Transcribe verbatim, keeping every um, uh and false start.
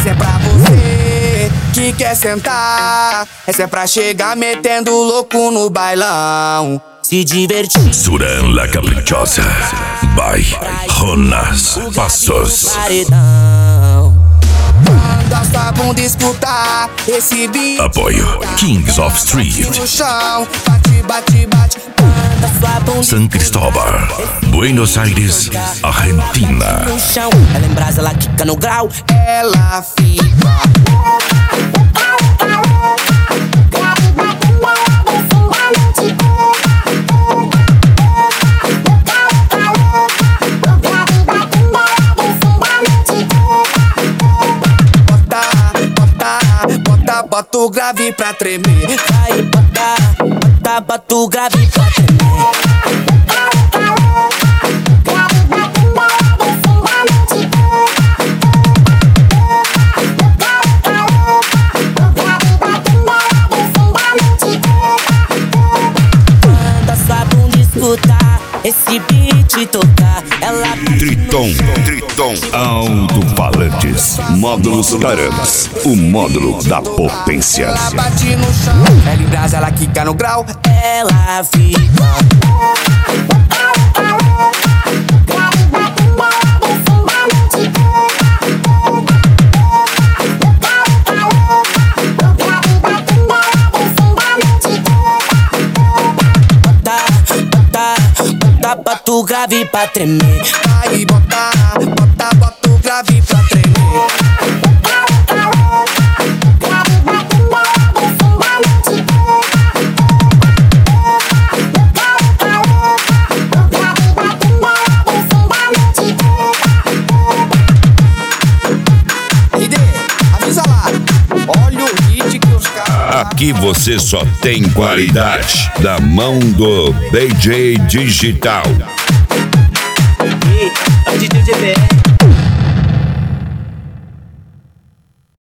Essa é pra você que quer sentar. Essa é pra chegar metendo louco no bailão, se divertir. Suran La Caprichosa by Jonas Passos. Manda sua bunda escutar esse beat. Apoio Kings of Street. No chão, bate, bate, bate. Manda sua bunda San Cristóbal, Buenos Aires, Argentina. no chão. Ela em brasa, ela quica no grau. Ela fica. Bota o grave pra tremer. Vai, bota, bota, bota o grave pra tremer. Manda sua bunda escutar esse beat tocar. Ela Triton, Triton, alto-falantes, módulos Taramas, o módulo da potência. Ela bate no chão, ela em brasa, ela quica no grau. Ela fica. Bota o grave pra tremer. Vai, bota, bota, bota o grave pra tremer. I D, avisa lá. Olha o hit que os caras. Aqui você só tem qualidade da mão do D J Digital.